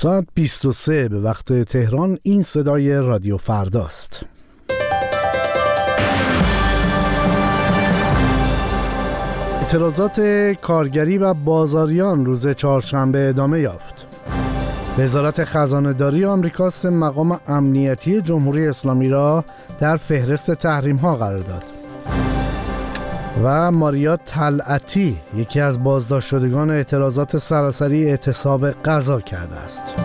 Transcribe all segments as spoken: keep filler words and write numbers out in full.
ساعت بیست و سه به وقت تهران. این صدای رادیو فرداست. اعتراضات کارگری و بازاریان روز چهارشنبه ادامه یافت. وزارت خزانه‌داری آمریکا سه مقام امنیتی جمهوری اسلامی را در فهرست تحریم‌ها قرار داد. و ماریا طلعتی یکی از بازداشت شدگان اعتراضات سراسری اعتصاب غذا کرده است.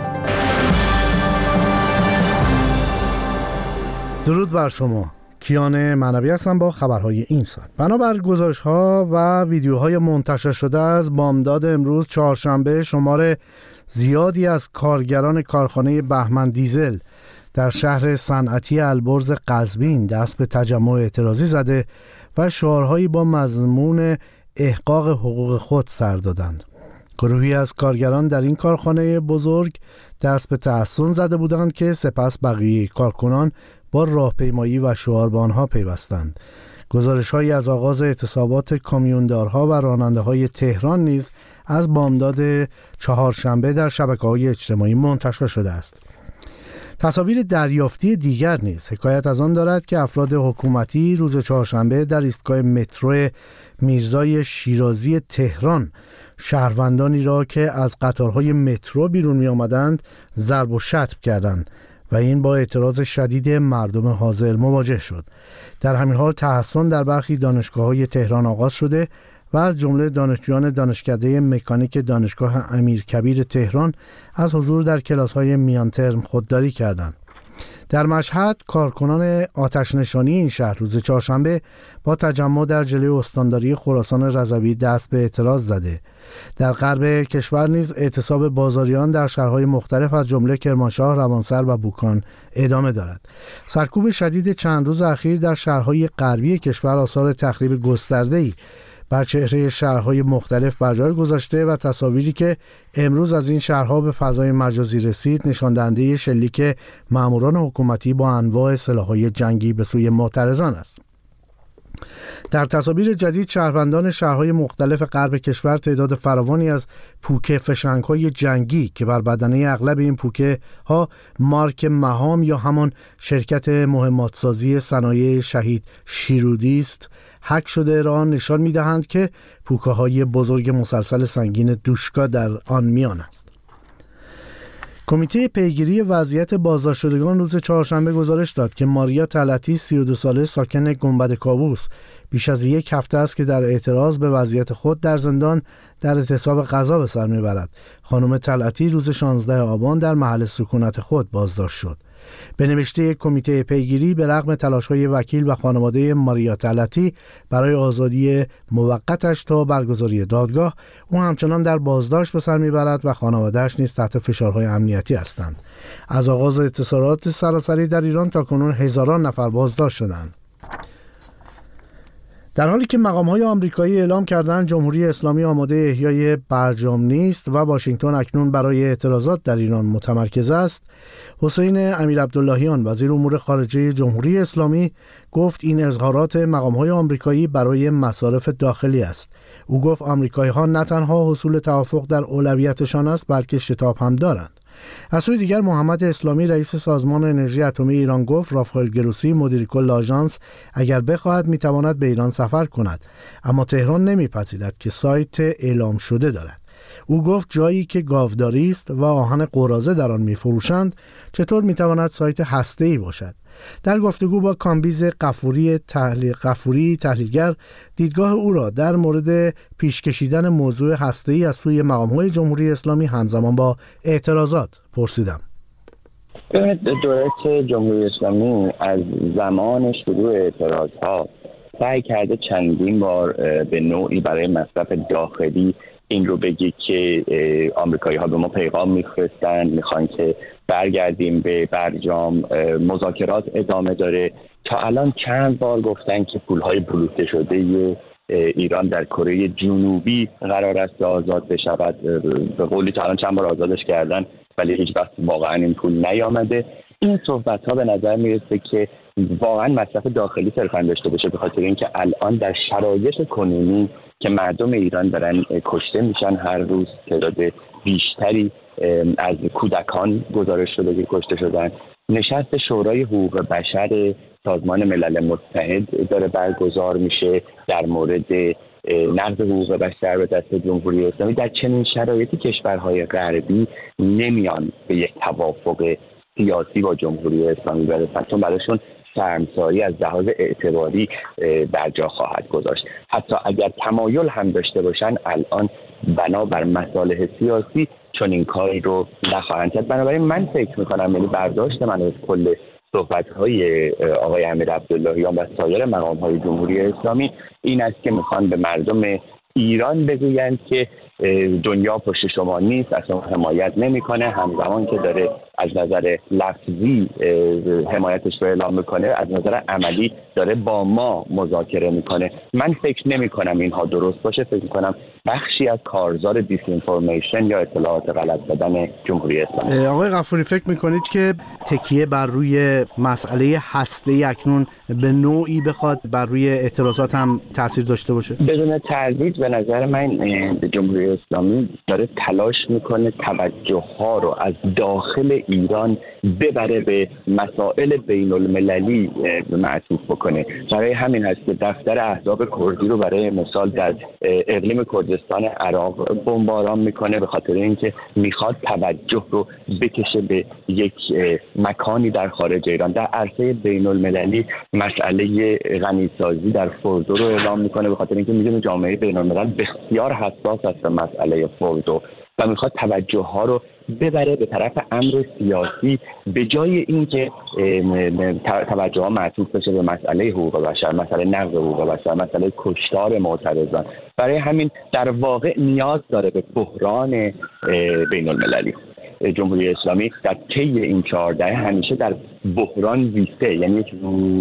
درود بر شما. کیان معنوی هستم با خبرهای این ساعت. بنابر گزارش‌ها و ویدیوهای منتشر شده از بامداد امروز چهارشنبه، شمار زیادی از کارگران کارخانه بهمن دیزل در شهر صنعتی البرز قزوین دست به تجمع اعتراضی زده و شعارهایی با مضمون احقاق حقوق خود سر دادند. گروهی از کارگران در این کارخانه بزرگ دست به تحصن زده بودند که سپس بقیه کارکنان با راهپیمایی و شعار به آنها پیوستند. گزارش‌هایی از آغاز اعتصابات کامیوندارها و راننده‌های تهران نیز از بامداد چهارشنبه در شبکه‌های اجتماعی منتشر شده است. تصاویر دریافتی دیگر نیز حکایت از آن دارد که افراد حکومتی روز چهارشنبه در ایستگاه مترو میرزای شیرازی تهران شهروندانی را که از قطارهای مترو بیرون می آمدند ضرب و شتم کردند و این با اعتراض شدید مردم حاضر مواجه شد. در همین حال تحصن در برخی دانشگاه‌های تهران آغاز شده و از جمله دانشجویان دانشکده مکانیک دانشگاه امیرکبیر تهران از حضور در کلاس‌های میان ترم خودداری کردند. در مشهد کارکنان آتش نشانی این شهر روز چهارشنبه با تجمع در جلوی استانداری خراسان رضوی دست به اعتراض زده. در غرب کشور نیز اعتصاب بازاریان در شهرهای مختلف از جمله کرمانشاه، روانسر و بوکان ادامه دارد. سرکوب شدید چند روز اخیر در شهرهای غربی کشور آثار تخریب گسترده‌ای بر چهره شهرهای مختلف بر جای گذاشته و تصاویری که امروز از این شهرها به فضای مجازی رسید نشان دهنده شلیک ماموران حکومتی با انواع سلاح‌های جنگی به سوی معترضان است. در تصاویر جدید شهروندان شهرهای مختلف غرب کشور تعداد فراوانی از پوکه فشنگ‌های جنگی که بر بدنه اغلب این پوکه ها مارک مهام یا همان شرکت مهماتسازی صنایع شهید شیرودی است هک شده را نشان می‌دهند که پوکه های بزرگ مسلسل سنگین دوشکا در آن میان است. کمیته پیگیری وضعیت بازداشت شدگان روز چهارشنبه گزارش داد که ماریا طلعتی سی و دو ساله ساکن گنبد کاووس بیش از یک هفته است که در اعتراض به وضعیت خود در زندان در اعتصاب غذا به سر میبرد. خانم طلعتی روز شانزده آبان در محل سکونت خود بازداشت شد. به نوشته کمیته پیگیری به رغم تلاش‌های وکیل و خانواده ماریا طلعتی برای آزادی موقتش تا برگزاری دادگاه، او همچنان در بازداشت به سر میبرد و خانواده‌اش نیز تحت فشارهای امنیتی هستند. از آغاز اعتصابات سراسری در ایران تا کنون هزاران نفر بازداشت شدند. در حالی که مقام‌های آمریکایی اعلام کردند جمهوری اسلامی آماده احیای برجام نیست و واشنگتن اکنون برای اعتراضات در ایران متمرکز است، حسین امیرعبداللهیان وزیر امور خارجه جمهوری اسلامی گفت این اظهارات مقام‌های آمریکایی برای مصارف داخلی است. او گفت آمریکایی‌ها نه تنها حصول توافق در اولویتشان است بلکه شتاب هم دارند. از سوی دیگر محمد اسلامی رئیس سازمان انرژی اتمی ایران گفت رافائل گروسی مدیر کل آژانس اگر بخواهد میتواند به ایران سفر کند، اما تهران نمیپذیرد که سایت اعلام شده دارد. او گفت جایی که گاوداری است و آهن قراضه در آن میفروشند چطور میتواند سایت هسته‌ای باشد؟ در گفتگو با کامبیز غفوری تحلیل غفوری تحلیلگر دیدگاه او را در مورد پیش کشیدن موضوع هسته‌ای از سوی مقام‌های جمهوری اسلامی همزمان با اعتراضات پرسیدم. دولت جمهوری اسلامی از زمان شروع اعتراضات سعی کرده چندین بار به نوعی برای مصرف داخلی این رو بگی که آمریکایی ها به ما پیغام میفرستن میخوان که برگردیم به برجام، مذاکرات ادامه داره. تا الان چند بار گفتن که پولهای بلوکه شده ایران در کره جنوبی قرار است آزاد بشود. به قولی تا الان چند بار آزادش کردن ولی هیچ وقت واقعا این پول نیامده. این صحبت ها به نظر میرسه که واقعا مصرف داخلی صرفا داشته باشه، به خاطر اینکه الان در شرایط کنونی که مردم ایران دارن کشته میشن، هر روز تعداد بیشتری از کودکان گزارش شده که کشته شدن، نشست شورای حقوق بشر سازمان ملل متحد داره برگزار میشه در مورد نقض حقوق بشر به دست جمهوری اسلامی. در چنین شرایطی کشورهای غربی نمیان به یک توافق سیاسی با جمهوری اسلامی برسن، چون براشون شرمساری از لحاظ اعتباری بر جا خواهد گذاشت. حتی اگر تمایل هم داشته باشن الان بنابر مصالح سیاسی چون این کاری رو نخواهند کرد. بنابراین من فکر میکنم، یعنی برداشت من از کل صحبت‌های آقای امیر عبداللهیان و سایر مقام‌های جمهوری اسلامی این است که میخوان به مردم ایران بگویند که دنیا پشت شما نیست، اصلا حمایت نمیکنه، همزمان که داره از نظر لفظی حمایتش رو اعلام میکنه، از نظر عملی داره با ما مذاکره میکنه. من فکر نمی کنم اینها درست باشه. فکر میکنم بخشی از کارزار دیس اینفورمیشن یا اطلاعات غلط دادن جمهوری اسلامی. آقای غفوری، فکر میکنید که تکیه بر روی مسئله هسته‌ای اکنون به نوعی بخواد بر روی اعتراضات هم تاثیر داشته باشه؟ بدون تردید به نظر من جمهوری اسلامی داره تلاش میکنه توجه ها رو از داخل ایران ببره به مسائل بین المللی معطوف بکنه. برای همین هست که دفتر احزاب کردی رو برای مثال در اقلیم کردستان عراق بمباران میکنه، به خاطر اینکه میخواد توجه رو بکشه به یک مکانی در خارج ایران. در عرصه بین المللی مسئله غنیسازی در فردو رو اعلام میکنه، به خاطر اینکه میدونه جامعه بین الملل بسیار حساس است به مسئله فردو و میخواد توجه ها رو ببره به طرف امر سیاسی، به جای اینکه توجه ها معطوف بشه به مسئله حقوق بشر، مسئله نقض حقوق بشر، مسئله کشتار معترضان. برای همین در واقع نیاز داره به بحران بین المللی. جمهوری اسلامی در طی این چهار دهه همیشه در بحران زیسته، یعنی یک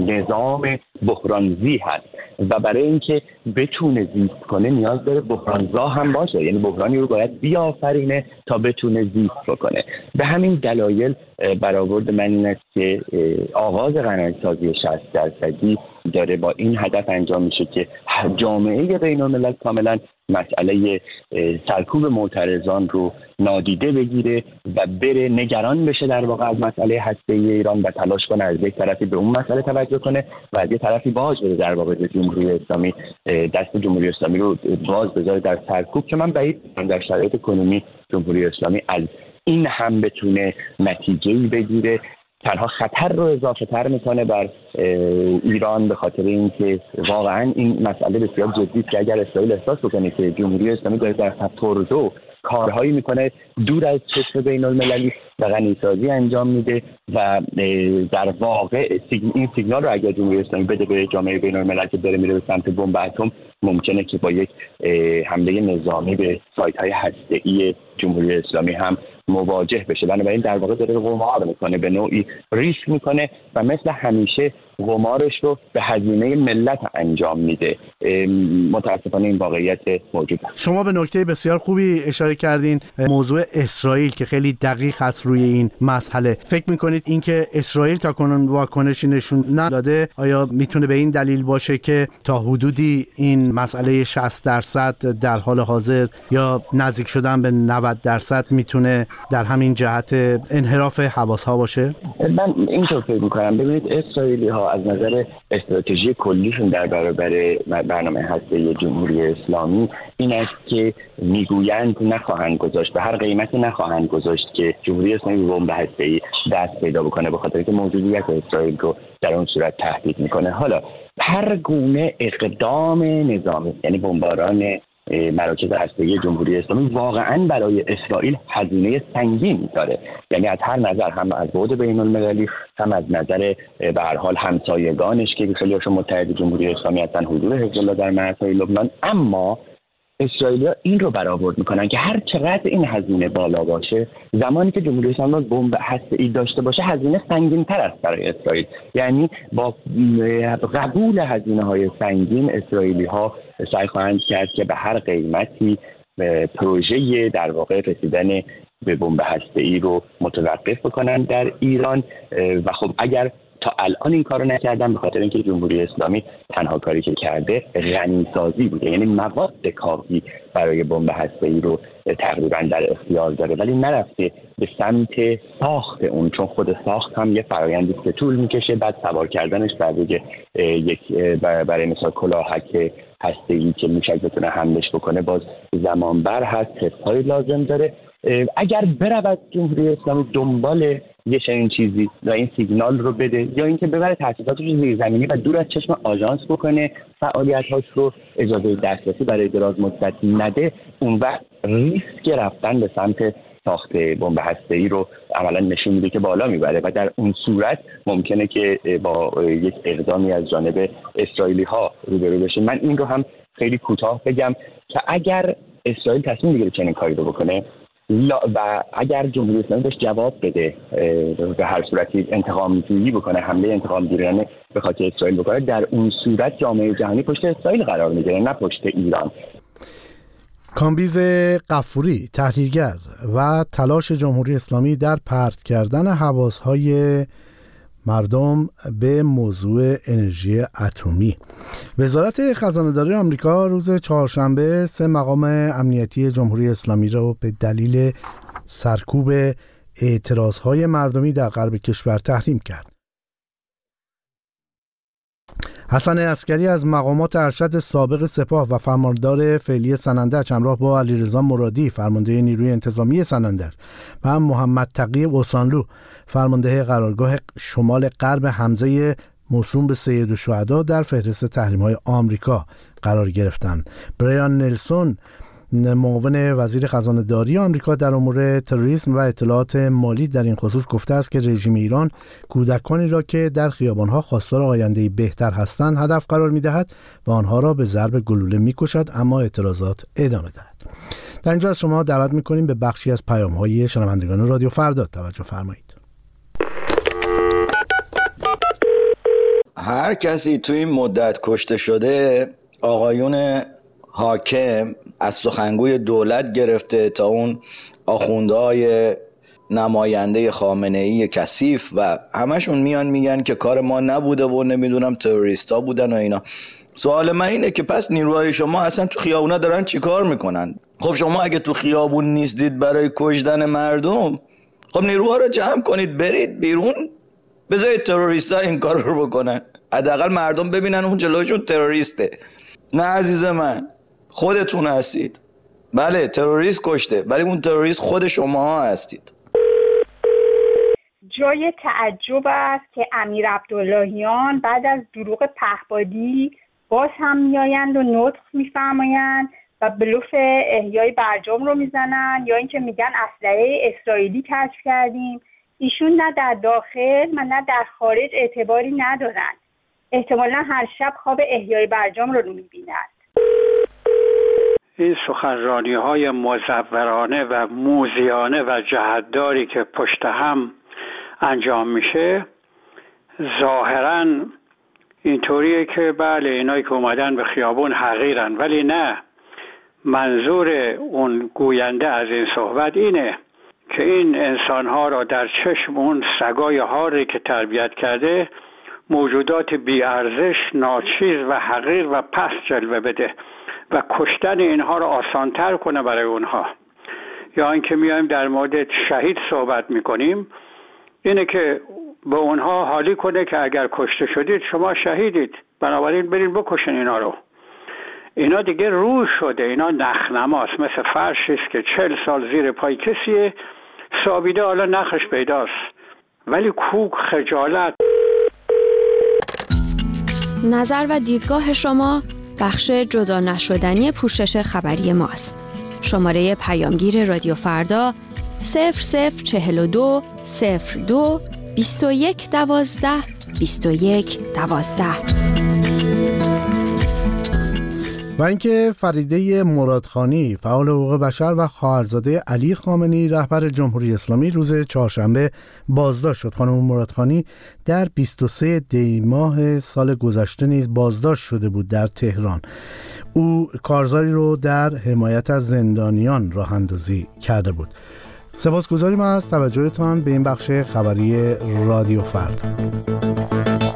نظام بحرانزی هست و برای اینکه بتونه زیست کنه نیاز داره بحرانزا هم باشه، یعنی بحرانی رو باید بیافرینه تا بتونه زیست بکنه. به همین دلایل برآورد من این است که آغاز قناعت‌سازی شصت درصدی داره با این هدف انجام میشه که جامعه بین الملل کاملا مسئله سرکوب معترضان رو نادیده بگیره و بره نگران بشه در واقع از مسئله هسته‌ای ایران و تلاش کنه از یک طرفی به اون مسئله توجه کنه و از یک طرفی باز بده در واقع جمهوری اسلامی دست جمهوری اسلامی رو باز بذاره در سرکوب، که من بعید می‌دونم در شرایط کنونی جمهوری اسلامی از این هم بتونه نتیجه‌ای بگیره. تنها خطر رو اضافه تر میکنه بر ایران، به خاطر اینکه واقعا این مسئله بسیار جدی است که اگر اسرائیل احساس بکنه که جمهوری اسلامی داره در فردو کارهایی میکنه دور از چشم بین المللی و غنیسازی انجام میده و در واقع این سیگنال رو اگر جمهوری اسلامی بده به جامعه بین الملل که داره میره به سمت بمب اتم، ممکنه که با یک حمله نظامی به سایت های هسته‌ای جمهوری اسلامی هم مواجه بشه. بنابراین در واقع داره قمار میکنه، به نوعی ریسک میکنه و مثل همیشه قمارش رو به هزینه ملت انجام میده. متاسفانه این واقعیت موجود است. شما به نکته بسیار خوبی اشاره کردین، موضوع اسرائیل که خیلی دقیق هست روی این مسئله. فکر میکنید اینکه اسرائیل تا کنون واکنشی نشون نداده آیا میتونه به این دلیل باشه که تا حدودی این مسئله شصت درصد در حال حاضر یا نزدیک شدن به نود درصد میتونه در همین جهت انحراف حواس‌ها باشه؟ من اینطور فکر می‌کنم. ببینید اسرائیلی ها از نظر استراتژی کلیشون در برابر برنامه هسته‌ای جمهوری اسلامی این است که میگویند نخواهند گذاشت، به هر قیمتی نخواهند گذاشت که جمهوری اسلامی به بمب هسته‌ای دست پیدا بکنه، به خاطر اینکه موجودیت اسرائیل رو در اون صورت تهدید میکنه. حالا هر گونه اقدام نظامی، یعنی بمباران مراکز هسته‌ای جمهوری اسلامی، واقعا برای اسرائیل هزینه سنگین داره، یعنی از هر نظر، هم از بعد بین المللی، هم از نظر به هر حال همسایگانش که خیلی‌هاشون متحد جمهوری اسلامی هستن، حضور حزب الله در مرزهای لبنان. اما اسرائیلی‌ها این رو برآورد میکنن که هر چقدر این هزینه بالا باشه، زمانی که جمهوری اسلامی بمب هسته‌ای داشته باشه هزینه سنگین‌تر است برای اسرائیل. یعنی با قبول هزینه‌های سنگین اسرائیلی‌ها سعی خواهند کرد که به هر قیمتی پروژه در واقع رسیدن به بمب هسته‌ای رو متوقف بکنن در ایران. و خب اگر تا الان این کارو نکردن به خاطر اینکه جمهوری اسلامی تنها کاری که کرده غنیسازی بوده، یعنی مواد کافی برای بمب هسته‌ای رو تقریبا در اختیار داره، ولی نرفته به سمت ساخت اون، چون خود ساخت هم یه فرآیندی که طول میکشه. بعد سوار کردنش بر روی یک برای مثال کلاهک هسته‌ای که موشک بتونه حملش بکنه باز زمان بر هست، تست‌های لازم داره. اگر برود جمهوری اسلامی دنبال یه چنین چیزی و این سیگنال رو بده، یا اینکه ببره تاسیساتش رو زیرزمینی و دور از چشم آژانس بکنه، فعالیت‌هاش رو اجازه دسترسی برای دراز مدت نده، اون وقت ریسک رفتن به سمت ساخت بمب هسته‌ای رو عملا نشون میده که بالا میبره و در اون صورت ممکنه که با یک اقدامی از جانب اسرائیلی‌ها روبرو بشه. من این رو هم خیلی کوتاه بگم که اگر اسرائیل تصمیم بگیره چنین کاری رو بکنه و اگر جمهوری اسلامی بهش جواب بده، به هر صورتی انتقام جویی بکنه، حمله انتقام گیرانه به خاک اسرائیل بکنه، در اون صورت جامعه جهانی پشت اسرائیل قرار میگیره نه پشت ایران. کامبیز غفوری، تحلیلگر و تلاش جمهوری اسلامی در پرت کردن حواس‌های مردم به موضوع انرژی اتمی. وزارت خزانه‌داری آمریکا روز چهارشنبه سه مقام امنیتی جمهوری اسلامی را به دلیل سرکوب اعتراضهای مردمی در غرب کشور تحریم کرد. حسن عسکری از مقامات ارشد سابق سپاه و فرماندار فعلی سنندج همراه با علیرضا مرادی فرمانده نیروی انتظامی سنندج و محمد تقی اوسانلو فرمانده قرارگاه شمال غرب حمزه موسوم به سید الشهدا در فهرست تحریم‌های آمریکا قرار گرفتند. برایان نلسون معاون وزیر خزانه‌داری آمریکا در امور تروریسم و اطلاعات مالی در این خصوص گفته است که رژیم ایران کودکانی را که در خیابان‌ها خواستار آینده‌ای بهتر هستند هدف قرار می‌دهد و آنها را به ضرب گلوله می‌کشد، اما اعتراضات ادامه دارد. در اینجا از شما دعوت می‌کنیم به بخشی از پیام‌های شنوندگان رادیو فردا توجه فرمایید. هر کسی توی این مدت کشته شده، آقایون حاکم از سخنگوی دولت گرفته تا اون آخوندهای نماینده خامنه‌ای کثیف و همشون میان میگن که کار ما نبوده و نمیدونم تروریستا بودن و اینا. سوال من اینه که پس نیروهای شما اصلا تو خیابونا دارن چی کار میکنن؟ خب شما اگه تو خیابون نیستید برای کشتن مردم، خب نیروها رو جمع کنید برید بیرون، بذارید تروریستا این کار رو بکنن، حداقل مردم ببینن اون جلوشون تروریسته. نه عزیز من، خودتون هستید. بله تروریست کشته، ولی اون تروریست خود شما هستید. جای تعجب است که امیر عبداللهیان بعد از دروغ پهپادی باز هم میآیند و نطق میفرمایند و بلوف احیای برجام رو میزنن، یا اینکه میگن اسلحه اسرائیلی کشف کردیم. ایشون نه در داخل و نه در خارج اعتباری ندارن. احتمالا هر شب خواب احیای برجام رو میبینند. این سخنرانی‌های مزورانه و موذیانه و جهتداری که پشت هم انجام میشه ظاهراً اینطوریه که بله اینایی که اومدن به خیابون حقیرن، ولی نه، منظور اون گوینده از این صحبت اینه که این انسان‌ها را در چشم اون سگای هاری که تربیت کرده موجودات بی‌ارزش، ناچیز و حقیر و پست جلوه بده و کشتن اینها را آسانتر کنه برای اونها. یا اینکه میایم در مورد شهید صحبت میکنیم، اینه که به اونها حالی کنه که اگر کشته شدید شما شهیدید، بنابراین برید بکشن اینا رو. اینا دیگه روح شده، اینا نخنماست، مثل فرشی است که چل سال زیر پای کسیه سابیده، حالا نخش پیداست، ولی کوک خجالت. نظر و دیدگاه شما بخش جدا نشدنی پوشش خبری ماست. شماره پیامگیر رادیو فردا صفر صفر چهل و دو صفر دو بیست و یک دوازده بیست و یک دوازده. و اینکه فریده مرادخانی فعال حقوق بشر و خواهرزاده علی خامنه‌ای رهبر جمهوری اسلامی روز چهارشنبه بازداشت شد. خانم مرادخانی در بیست و سوم دی ماه سال گذشته نیز بازداشت شده بود در تهران. او کارزاری رو در حمایت از زندانیان راه اندازی کرده بود. سپاسگزاریم از توجهتان به این بخش خبری رادیو فردا.